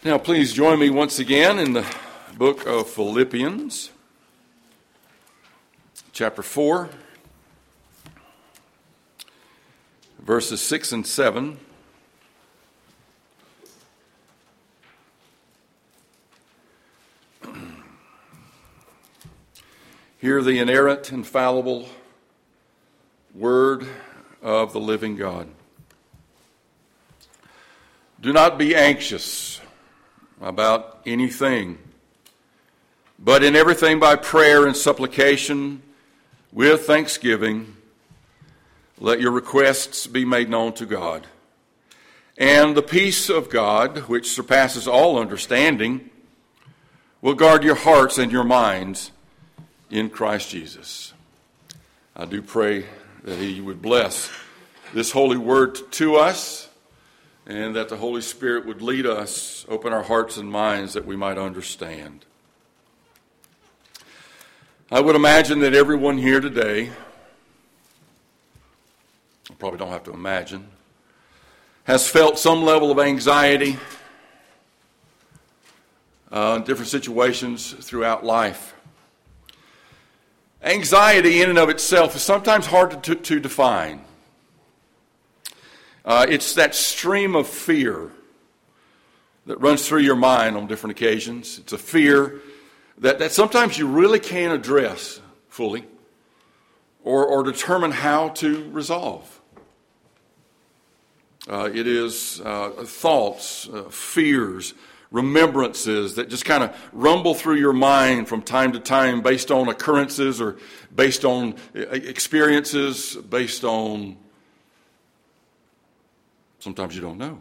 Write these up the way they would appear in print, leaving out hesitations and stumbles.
Now, please join me once again in the book of Philippians, chapter 4, verses 6 and 7. Hear the inerrant, infallible word of the living God. Do not be anxious about anything, but in everything by prayer and supplication with thanksgiving, let your requests be made known to God. And the peace of God, which surpasses all understanding, will guard your hearts and your minds in Christ Jesus. I do pray that He would bless this holy word to us, and that the Holy Spirit would lead us, open our hearts and minds that we might understand. I would imagine that everyone here today, I probably don't have to imagine, has felt some level of anxiety in different situations throughout life. Anxiety in and of itself is sometimes hard to define. It's that stream of fear that runs through your mind on different occasions. It's a fear that sometimes you really can't address fully or determine how to resolve. It is thoughts, fears, remembrances that just kind of rumble through your mind from time to time based on occurrences or based on experiences, based on sometimes you don't know.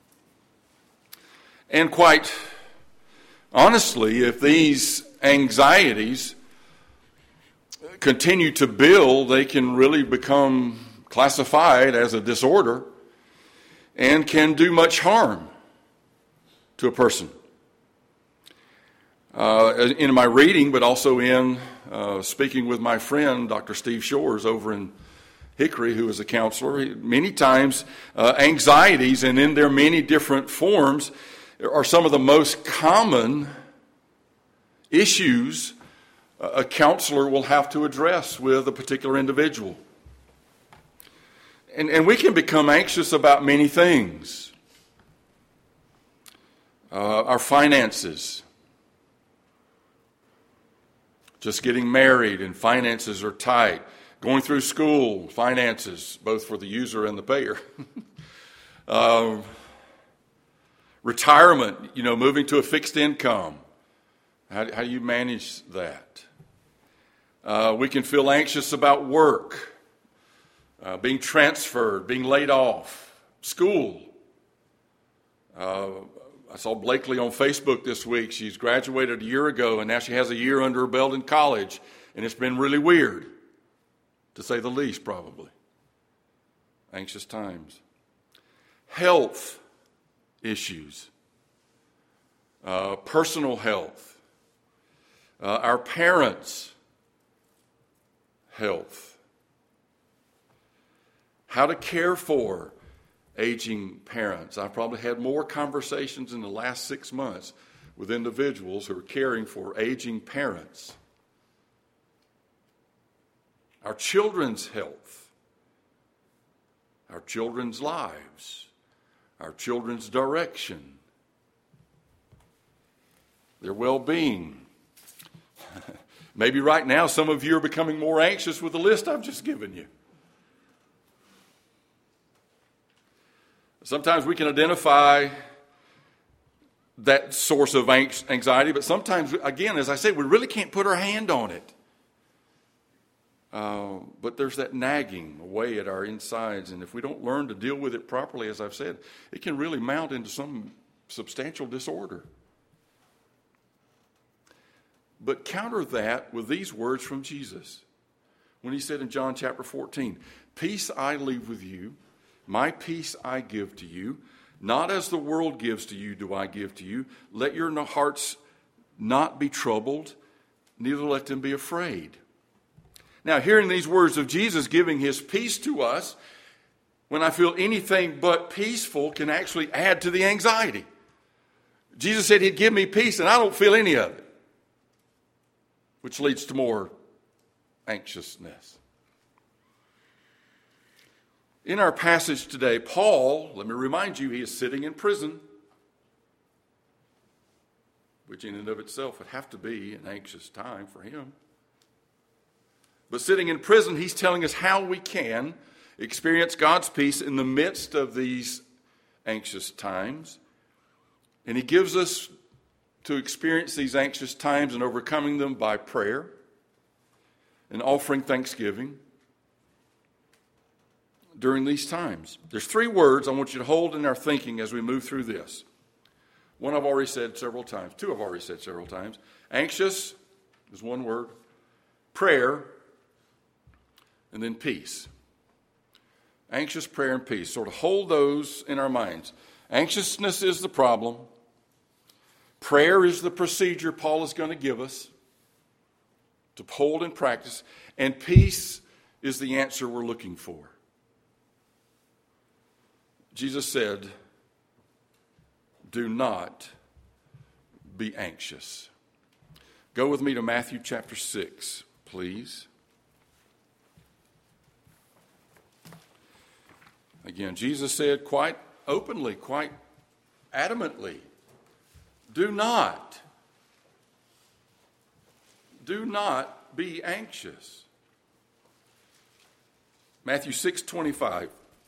And quite honestly, if these anxieties continue to build, they can really become classified as a disorder and can do much harm to a person. In my reading, but also in speaking with my friend, Dr. Steve Shores, over in Hickory, who is a counselor, many times anxieties, and in their many different forms, are some of the most common issues a counselor will have to address with a particular individual. And we can become anxious about many things. Our finances. Just getting married and finances are tight. Going through school, finances, both for the user and the payer. Retirement, moving to a fixed income. How do you manage that? We can feel anxious about work, being transferred, being laid off, school. I saw Blakely on Facebook this week. She's graduated a year ago, and now she has a year under her belt in college, and it's been really weird, to say the least, probably. Anxious times. Health issues. Personal health. Our parents' health. How to care for aging parents. I've probably had more conversations in the last 6 months with individuals who are caring for aging parents. Our children's health, our children's lives, our children's direction, their well-being. Maybe right now some of you are becoming more anxious with the list I've just given you. Sometimes we can identify that source of anxiety, but sometimes, again, as I said, we really can't put our hand on it. But there's that nagging away at our insides, and if we don't learn to deal with it properly, as I've said, it can really mount into some substantial disorder. But counter that with these words from Jesus. When he said in John chapter 14, "Peace I leave with you, my peace I give to you. Not as the world gives to you do I give to you. Let your hearts not be troubled, neither let them be afraid." Now, hearing these words of Jesus giving his peace to us, when I feel anything but peaceful, can actually add to the anxiety. Jesus said he'd give me peace, and I don't feel any of it, which leads to more anxiousness. In our passage today, Paul, let me remind you, he is sitting in prison, which in and of itself would have to be an anxious time for him. But sitting in prison, he's telling us how we can experience God's peace in the midst of these anxious times. And he gives us to experience these anxious times and overcoming them by prayer and offering thanksgiving during these times. There's 3 words I want you to hold in our thinking as we move through this. One I've already said several times. 2 I've already said several times. Anxious is 1 word. Prayer, and then peace. Anxious, prayer, and peace. Sort of hold those in our minds. Anxiousness is the problem. Prayer is the procedure Paul is going to give us to hold and practice. And peace is the answer we're looking for. Jesus said, do not be anxious. Go with me to Matthew chapter 6, please. Again, Jesus said quite openly, quite adamantly, do not be anxious. Matthew 6:25.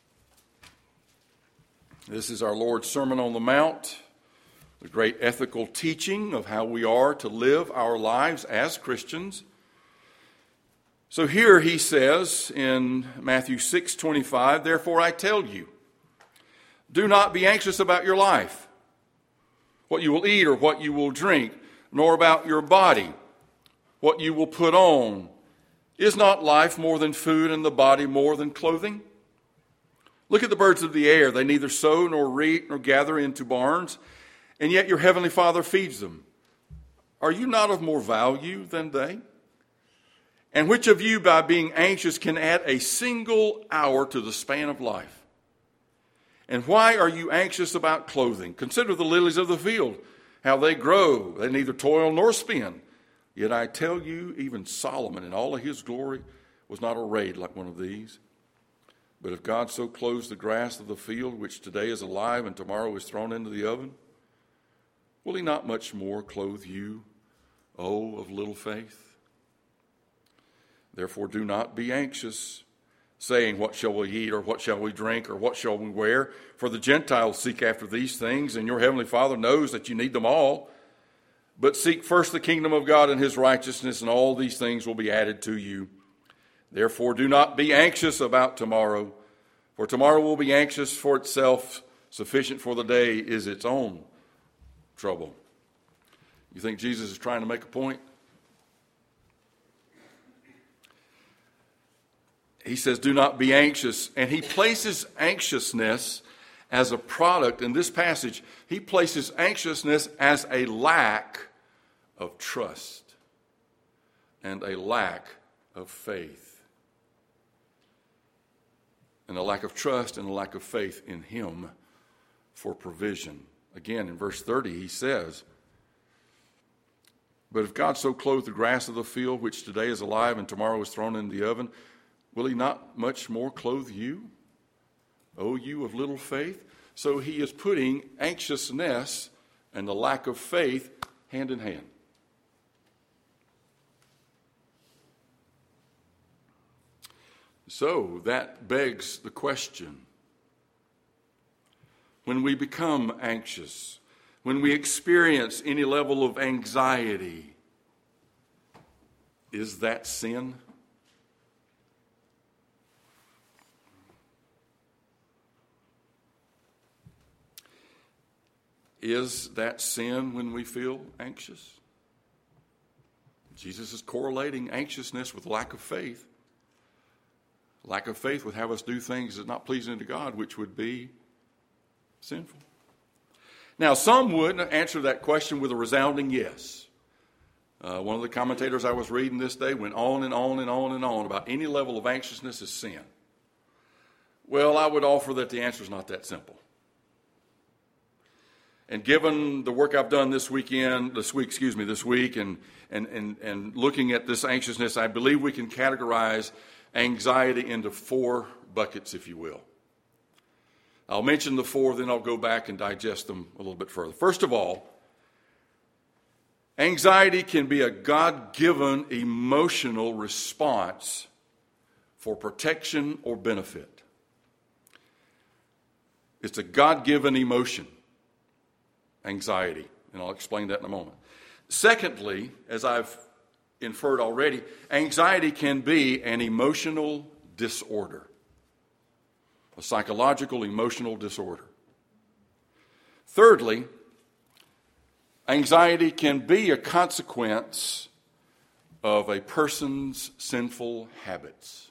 This is our Lord's Sermon on the Mount, the great ethical teaching of how we are to live our lives as Christians. So here he says in Matthew 6:25, therefore I tell you, do not be anxious about your life, what you will eat or what you will drink, nor about your body, what you will put on. Is not life more than food and the body more than clothing? Look at the birds of the air. They neither sow nor reap nor gather into barns, and yet your heavenly Father feeds them. Are you not of more value than they? And which of you, by being anxious, can add a single hour to the span of life? And why are you anxious about clothing? Consider the lilies of the field, how they grow. They neither toil nor spin. Yet I tell you, even Solomon in all of his glory was not arrayed like one of these. But if God so clothes the grass of the field, which today is alive and tomorrow is thrown into the oven, will he not much more clothe you, O of little faith? Therefore do not be anxious, saying, what shall we eat, or what shall we drink, or what shall we wear? For the Gentiles seek after these things, and your heavenly Father knows that you need them all. But seek first the kingdom of God and his righteousness, and all these things will be added to you. Therefore do not be anxious about tomorrow, for tomorrow will be anxious for itself. Sufficient for the day is its own trouble. You think Jesus is trying to make a point? He says, do not be anxious. And he places anxiousness as a product. In this passage, he places anxiousness as a lack of trust and a lack of faith. And a lack of trust and a lack of faith in him for provision. Again, in verse 30, he says, but if God so clothed the grass of the field, which today is alive and tomorrow is thrown in the oven, will he not much more clothe you, O you of little faith? So he is putting anxiousness and the lack of faith hand in hand. So that begs the question, when we become anxious, when we experience any level of anxiety, is that sin? Is that sin when we feel anxious? Jesus is correlating anxiousness with lack of faith. Lack of faith would have us do things that are not pleasing to God, which would be sinful. Now, some would answer that question with a resounding yes. One of the commentators I was reading this day went on and on and on and on about any level of anxiousness is sin. Well, I would offer that the answer is not that simple. And given the work I've done this week, and looking at this anxiousness, I believe we can categorize anxiety into 4 buckets, if you will. I'll mention the 4, then I'll go back and digest them a little bit further. First of all, anxiety can be a God-given emotional response for protection or benefit. It's a God-given emotion, anxiety, and I'll explain that in a moment. Secondly, as I've inferred already, anxiety can be an emotional disorder, a psychological emotional disorder. Thirdly, anxiety can be a consequence of a person's sinful habits.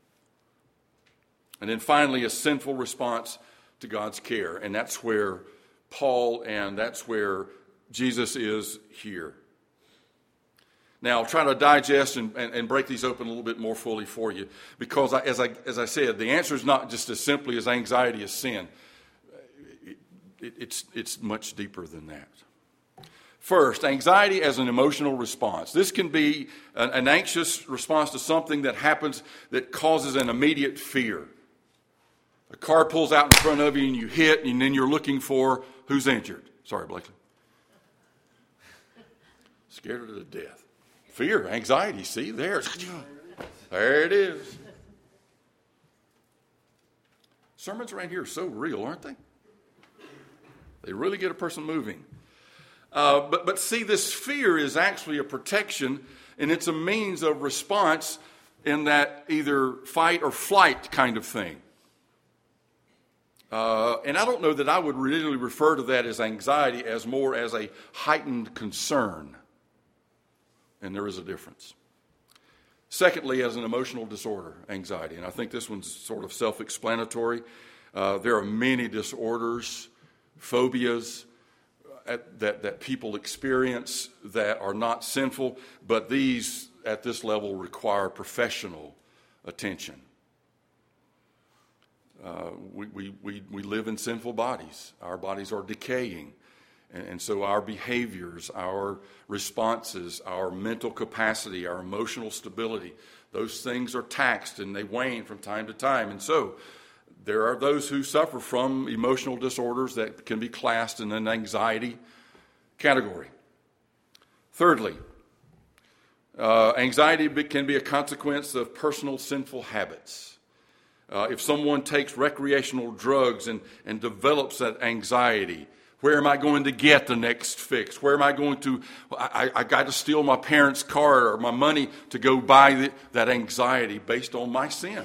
And then finally, a sinful response to God's care. And that's where Paul and that's where Jesus is here. Now, I'll try to digest and break these open a little bit more fully for you. Because, as I said, the answer is not just as simply as anxiety is sin. It's much deeper than that. First, anxiety as an emotional response. This can be an anxious response to something that happens that causes an immediate fear. A car pulls out in front of you and you hit, and then you're looking for who's injured. Sorry, Blakely. Scared her to death. Fear, anxiety, see, there it is. Sermons around here are so real, aren't they? They really get a person moving. But see, this fear is actually a protection, and it's a means of response in that either fight or flight kind of thing. And I don't know that I would really refer to that as anxiety as more as a heightened concern. And there is a difference. Secondly, as an emotional disorder, anxiety. And I think this one's sort of self-explanatory. There are many disorders, phobias that people experience that are not sinful, but these at this level require professional attention. We live in sinful bodies. Our bodies are decaying. And so our behaviors, our responses, our mental capacity, our emotional stability, those things are taxed and they wane from time to time. And so there are those who suffer from emotional disorders that can be classed in an anxiety category. Thirdly, anxiety can be a consequence of personal sinful habits. If someone takes recreational drugs and develops that anxiety, where am I going to get the next fix? Where am I going to, I got to steal my parents' car or my money to go buy that anxiety based on my sin.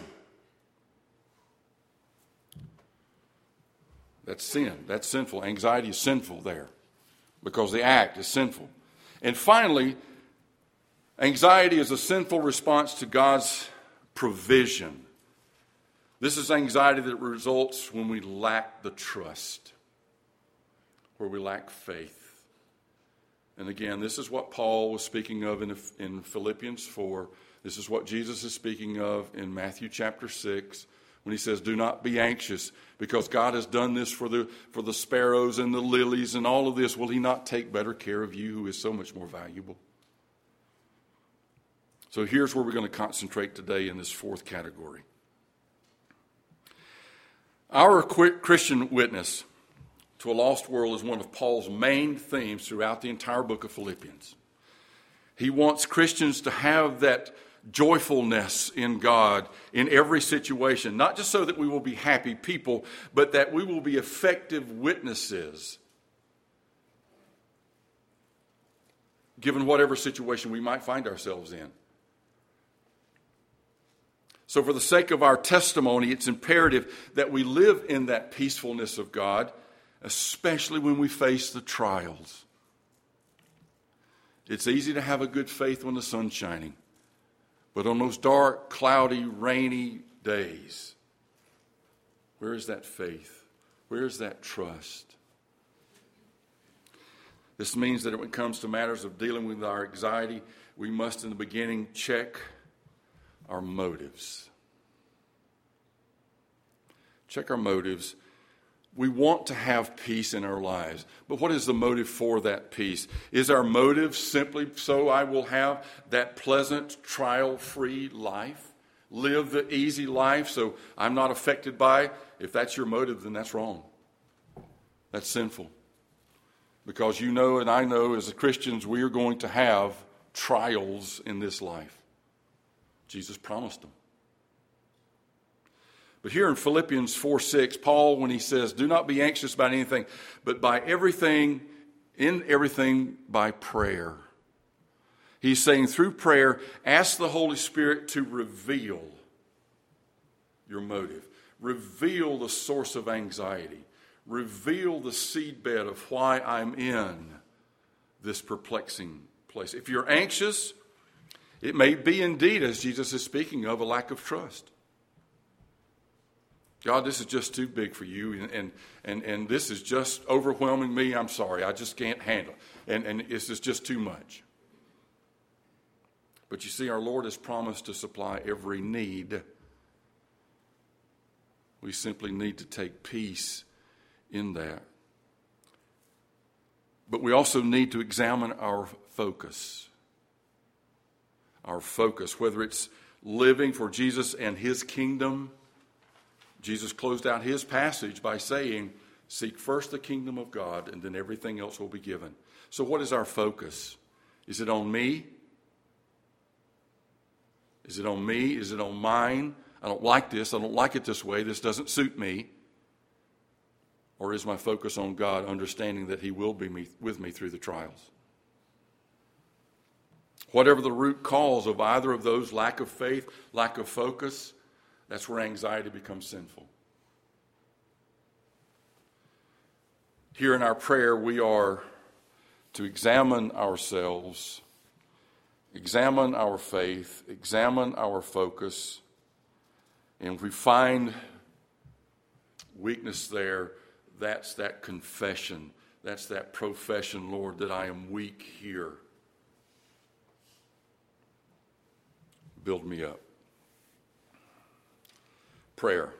That's sin. That's sinful. Anxiety is sinful there because the act is sinful. And finally, anxiety is a sinful response to God's provision. This is anxiety that results when we lack the trust, where we lack faith. And again, this is what Paul was speaking of in Philippians 4. This is what Jesus is speaking of in Matthew chapter 6 when he says, do not be anxious because God has done this for the sparrows and the lilies and all of this. Will he not take better care of you who is so much more valuable? So here's where we're going to concentrate today in this 4th category. Our Christian witness to a lost world is one of Paul's main themes throughout the entire book of Philippians. He wants Christians to have that joyfulness in God in every situation, not just so that we will be happy people, but that we will be effective witnesses given whatever situation we might find ourselves in. So for the sake of our testimony, it's imperative that we live in that peacefulness of God, especially when we face the trials. It's easy to have a good faith when the sun's shining, but on those dark, cloudy, rainy days, where is that faith? Where is that trust? This means that when it comes to matters of dealing with our anxiety, we must in the beginning check our motives. Check our motives. We want to have peace in our lives. But what is the motive for that peace? Is our motive simply so I will have that pleasant, trial-free life? Live the easy life so I'm not affected by it? If that's your motive, then that's wrong. That's sinful. Because you know and I know as Christians we are going to have trials in this life. Jesus promised them. But here in Philippians 4:6, Paul, when he says, do not be anxious about anything, but in everything by prayer. He's saying through prayer, ask the Holy Spirit to reveal your motive. Reveal the source of anxiety. Reveal the seedbed of why I'm in this perplexing place. If you're anxious, it may be indeed, as Jesus is speaking of, a lack of trust. God, this is just too big for you, and this is just overwhelming me. I'm sorry, I just can't handle it. And this is just too much. But you see, our Lord has promised to supply every need. We simply need to take peace in that. But we also need to examine our focus. Our focus, whether it's living for Jesus and his kingdom. Jesus closed out his passage by saying, seek first the kingdom of God, and then everything else will be given. So what is our focus? Is it on me? Is it on me? Is it on mine? I don't like this. I don't like it this way. This doesn't suit me. Or is my focus on God, understanding that he will be with me through the trials? Whatever the root cause of either of those, lack of faith, lack of focus, that's where anxiety becomes sinful. Here in our prayer, we are to examine ourselves, examine our faith, examine our focus, and if we find weakness there, that's that confession, that's that profession, Lord, that I am weak here. Build me up. Prayer.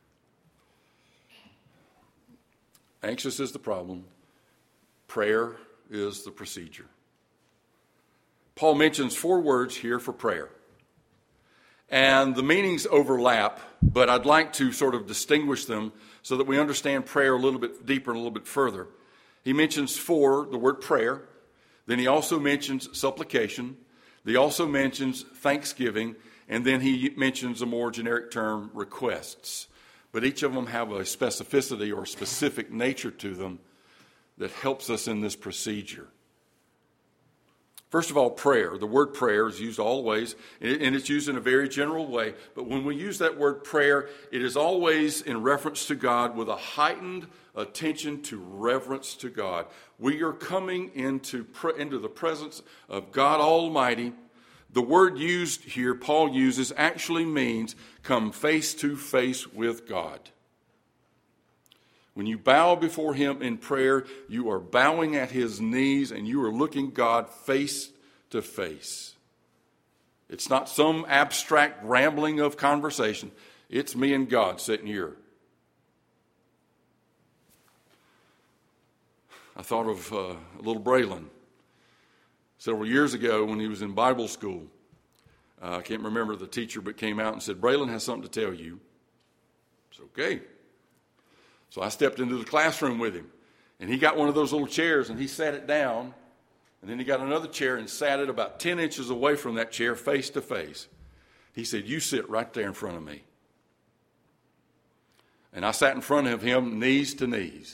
Anxious is the problem. Prayer is the procedure. Paul mentions 4 words here for prayer. And the meanings overlap, but I'd like to sort of distinguish them so that we understand prayer a little bit deeper and a little bit further. He mentions 4, the word prayer. Then he also mentions supplication. He also mentions thanksgiving. And then he mentions a more generic term, requests. But each of them have a specificity or specific nature to them that helps us in this procedure. First of all, prayer. The word prayer is used always, and it's used in a very general way. But when we use that word prayer, it is always in reference to God with a heightened attention to reverence to God. We are coming into the presence of God Almighty. The word used here, Paul uses, actually means come face to face with God. When you bow before him in prayer, you are bowing at his knees and you are looking God face to face. It's not some abstract rambling of conversation. It's me and God sitting here. I thought of little Braylon. Several years ago when he was in Bible school, I can't remember the teacher, but came out and said, Braylon has something to tell you. It's okay. So I stepped into the classroom with him, and he got one of those little chairs, and he sat it down, and then he got another chair and sat it about 10 inches away from that chair, face to face. He said, you sit right there in front of me. And I sat in front of him, knees to knees,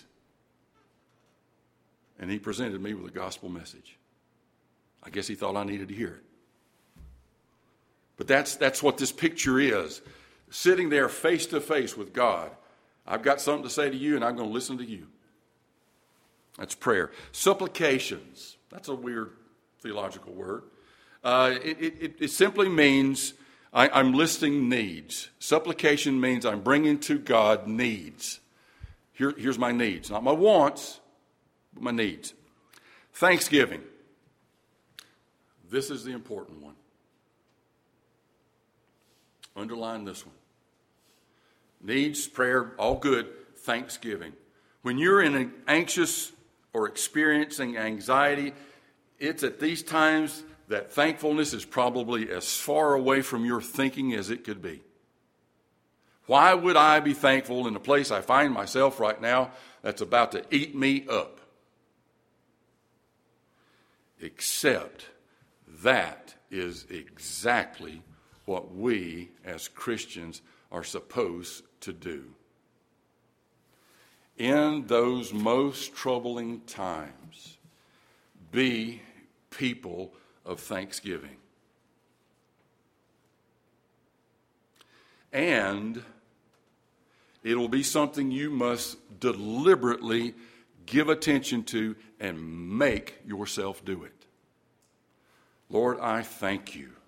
and he presented me with a gospel message. I guess he thought I needed to hear it. But that's what this picture is. Sitting there face to face with God. I've got something to say to you, and I'm going to listen to you. That's prayer. Supplications. That's a weird theological word. It simply means I'm listing needs. Supplication means I'm bringing to God needs. Here's my needs. Not my wants, but my needs. Thanksgiving. This is the important one. Underline this one. Needs, prayer, all good. Thanksgiving. When you're anxious or experiencing anxiety, it's at these times that thankfulness is probably as far away from your thinking as it could be. Why would I be thankful in the place I find myself right now that's about to eat me up? Except that is exactly what we as Christians are supposed to do. In those most troubling times, be people of thanksgiving. And it will be something you must deliberately give attention to and make yourself do it. Lord, I thank you.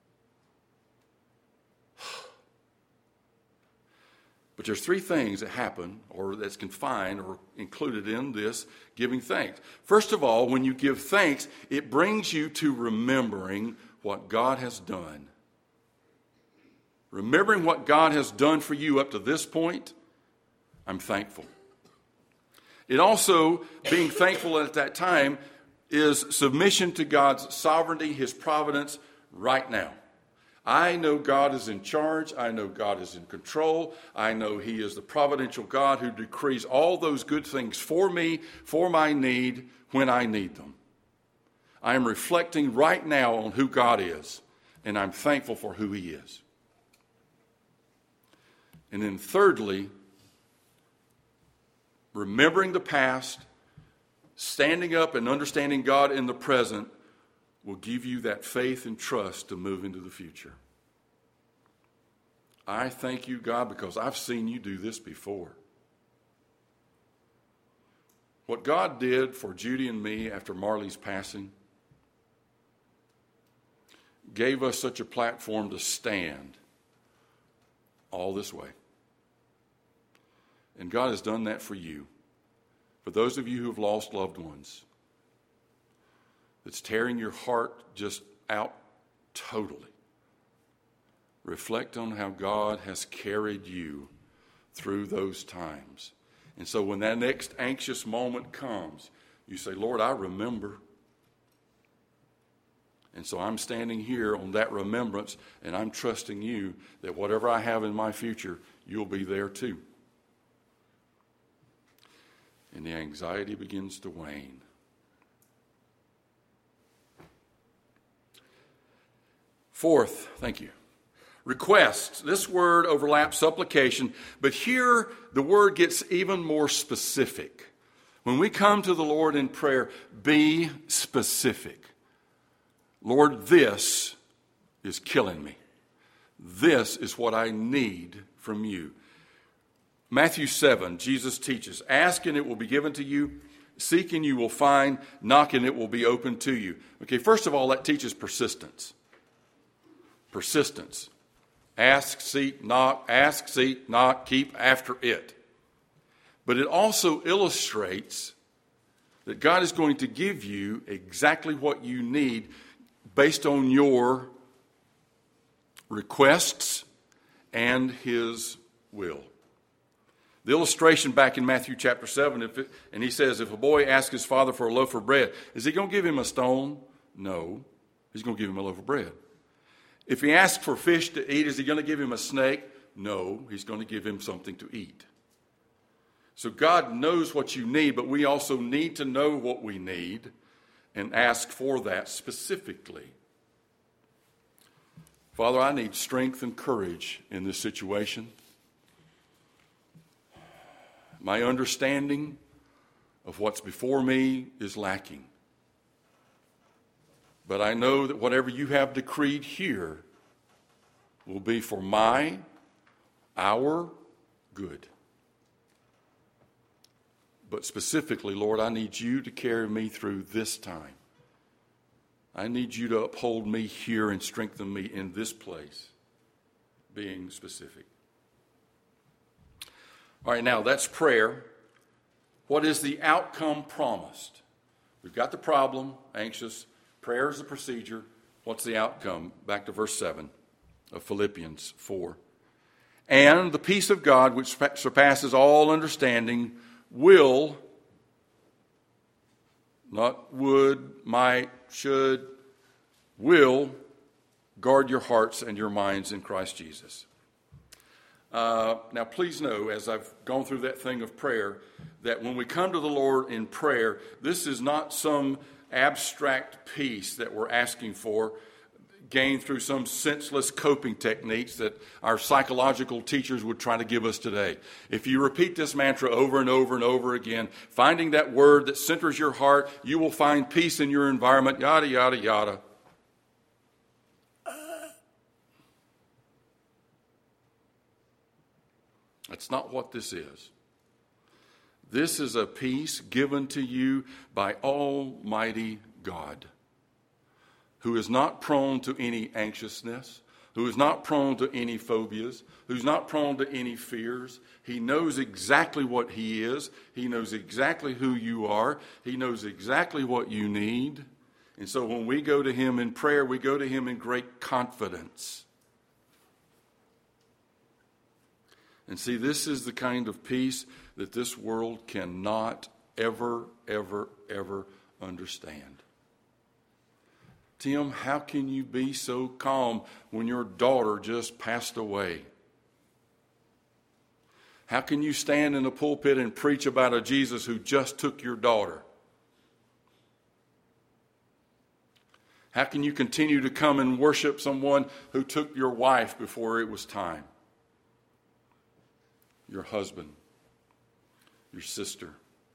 But there's three things that happen, or that's confined or included in this giving thanks. First of all, when you give thanks, it brings you to remembering what God has done. Remembering what God has done for you up to this point, I'm thankful. It also, being thankful at that time, is submission to God's sovereignty, His providence right now. I know God is in charge. I know God is in control. I know He is the providential God who decrees all those good things for me, for my need, when I need them. I am reflecting right now on who God is, and I'm thankful for who He is. And then thirdly, remembering the past, standing up and understanding God in the present will give you that faith and trust to move into the future. I thank you, God, because I've seen you do this before. What God did for Judy and me after Marley's passing gave us such a platform to stand all this way. And God has done that for you. For those of you who have lost loved ones, it's tearing your heart just out totally. Reflect on how God has carried you through those times. And so when that next anxious moment comes, you say, Lord, I remember. And so I'm standing here on that remembrance, and I'm trusting you that whatever I have in my future, you'll be there too. And the anxiety begins to wane. Fourth, thank you. Request. This word overlaps supplication, but here the word gets even more specific. When we come to the Lord in prayer, be specific. Lord, this is killing me. This is what I need from you. Matthew 7, Jesus teaches, ask and it will be given to you, seek and you will find, knock and it will be opened to you. Okay, first of all, that teaches persistence. Persistence. Ask, seek, knock, keep after it. But it also illustrates that God is going to give you exactly what you need based on your requests and His will. The illustration back in Matthew chapter 7, and he says, if a boy asks his father for a loaf of bread, is he going to give him a stone? No, he's going to give him a loaf of bread. If he asks for fish to eat, is he going to give him a snake? No, he's going to give him something to eat. So God knows what you need, but we also need to know what we need and ask for that specifically. Father, I need strength and courage in this situation. My understanding of what's before me is lacking. But I know that whatever you have decreed here will be for our good. But specifically, Lord, I need you to carry me through this time. I need you to uphold me here and strengthen me in this place, being specific. All right, now that's prayer. What is the outcome promised? We've got the problem, anxious. Prayer is the procedure. What's the outcome? Back to verse 7 of Philippians 4. And the peace of God, which surpasses all understanding, will, not would, might, should, will guard your hearts and your minds in Christ Jesus. Now, please know, as I've gone through that thing of prayer, that when we come to the Lord in prayer, this is not some abstract peace that we're asking for, gained through some senseless coping techniques that our psychological teachers would try to give us today. If you repeat this mantra over and over and over again, finding that word that centers your heart, you will find peace in your environment, yada, yada, yada. That's not what this is. This is a peace given to you by Almighty God, who is not prone to any anxiousness, who is not prone to any phobias, who's not prone to any fears. He knows exactly what he is. He knows exactly who you are. He knows exactly what you need. And so when we go to him in prayer, we go to him in great confidence. And see, this is the kind of peace that this world cannot ever, ever, ever understand. Tim, how can you be so calm when your daughter just passed away? How can you stand in a pulpit and preach about a Jesus who just took your daughter? How can you continue to come and worship someone who took your wife before it was time? Your husband, your sister.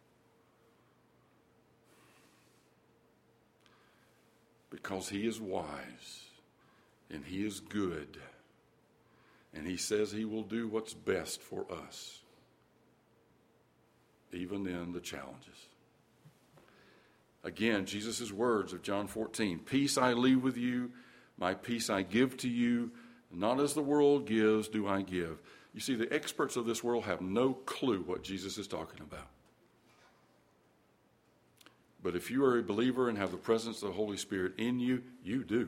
Because he is wise and he is good and he says he will do what's best for us, even in the challenges. Again, Jesus' words of John 14, peace I leave with you, my peace I give to you, not as the world gives do I give. You see, the experts of this world have no clue what Jesus is talking about. But if you are a believer and have the presence of the Holy Spirit in you, you do.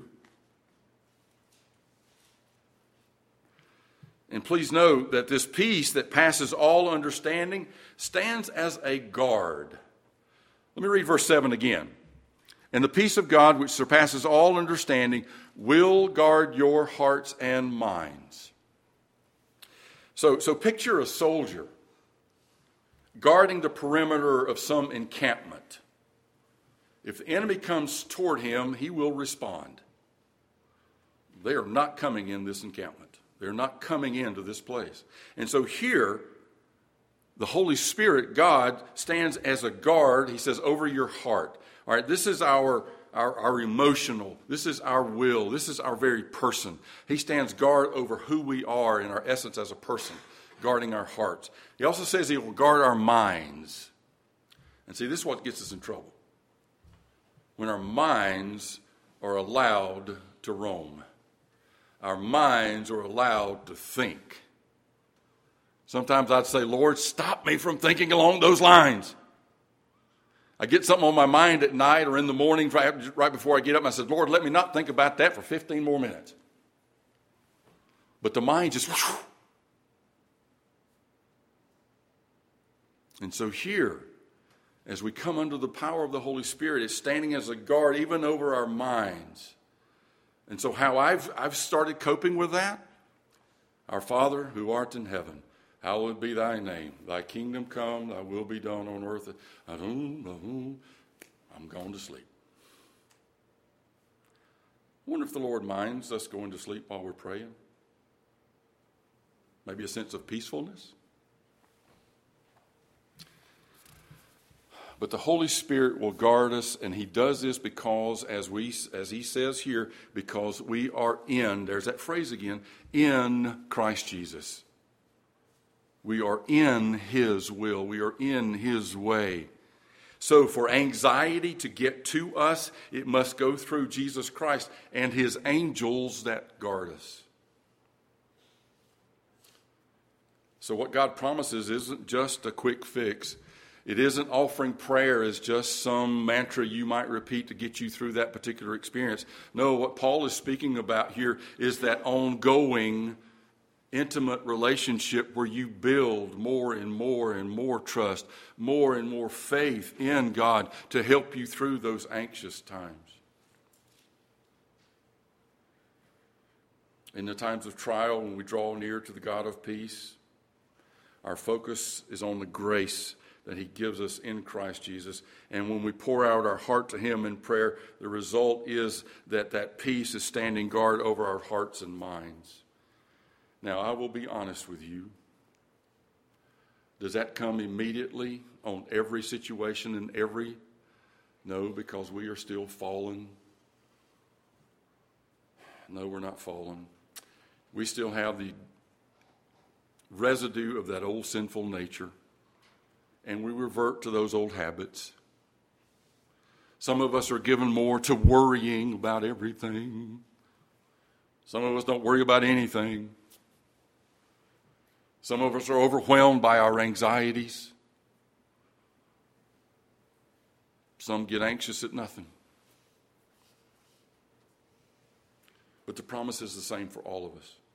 And please know that this peace that passes all understanding stands as a guard. Let me read verse 7 again. And the peace of God, which surpasses all understanding, will guard your hearts and minds. So picture a soldier guarding the perimeter of some encampment. If the enemy comes toward him, he will respond. They are not coming in this encampment. They're not coming into this place. And so here, the Holy Spirit, God, stands as a guard, he says, over your heart. All right, this is our emotional, this is our will, this is our very person. He stands guard over who we are in our essence as a person, guarding our hearts. He also says he will guard our minds. And see, this is what gets us in trouble. When our minds are allowed to roam. Our minds are allowed to think. Sometimes I'd say, Lord, stop me from thinking along those lines. I get something on my mind at night or in the morning right before I get up, and I said, Lord, let me not think about that for 15 more minutes. But the mind just... And so here, as we come under the power of the Holy Spirit, it's standing as a guard even over our minds. And so how I've started coping with that, our Father who art in heaven, hallowed be thy name. Thy kingdom come, thy will be done on earth. I'm going to sleep. I wonder if the Lord minds us going to sleep while we're praying. Maybe a sense of peacefulness. But the Holy Spirit will guard us, and he does this because, as he says here, because we are there's that phrase again, in Christ Jesus. We are in his will. We are in his way. So for anxiety to get to us, it must go through Jesus Christ and his angels that guard us. So what God promises isn't just a quick fix. It isn't offering prayer as just some mantra you might repeat to get you through that particular experience. No, what Paul is speaking about here is that ongoing intimate relationship where you build more and more and more trust, more and more faith in God to help you through those anxious times. In the times of trial, when we draw near to the God of peace, our focus is on the grace that he gives us in Christ Jesus. And when we pour out our heart to him in prayer, the result is that peace is standing guard over our hearts and minds. Now, I will be honest with you. Does that come immediately on every situation and every? No, because we are still fallen. No, we're not fallen. We still have the residue of that old sinful nature, and we revert to those old habits. Some of us are given more to worrying about everything. Some of us don't worry about anything. Some of us are overwhelmed by our anxieties. Some get anxious at nothing. But the promise is the same for all of us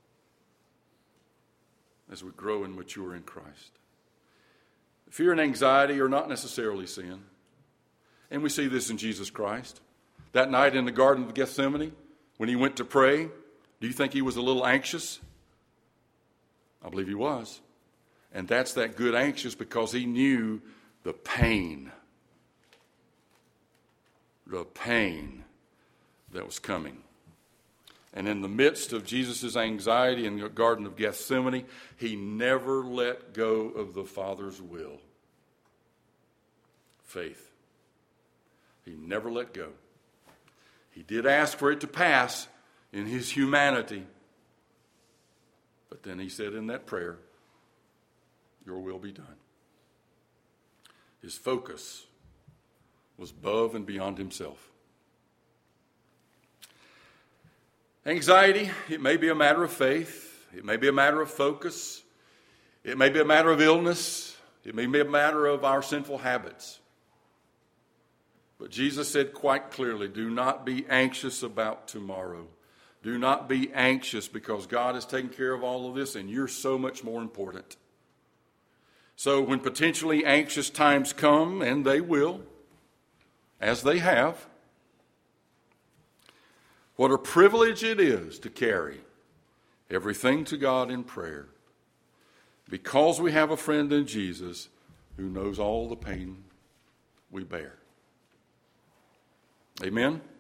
as we grow and mature in Christ. Fear and anxiety are not necessarily sin. And we see this in Jesus Christ. That night in the Garden of Gethsemane, when he went to pray, do you think he was a little anxious? I believe he was. And that's that good anxious because he knew the pain that was coming. And in the midst of Jesus' anxiety in the Garden of Gethsemane, he never let go of the Father's will. Faith. He never let go. He did ask for it to pass in his humanity. But then he said in that prayer, your will be done. His focus was above and beyond himself. Anxiety, it may be a matter of faith. It may be a matter of focus. It may be a matter of illness. It may be a matter of our sinful habits. But Jesus said quite clearly, do not be anxious about tomorrow. Do not be anxious because God has taken care of all of this and you're so much more important. So when potentially anxious times come, and they will, as they have, what a privilege it is to carry everything to God in prayer because we have a friend in Jesus who knows all the pain we bear. Amen?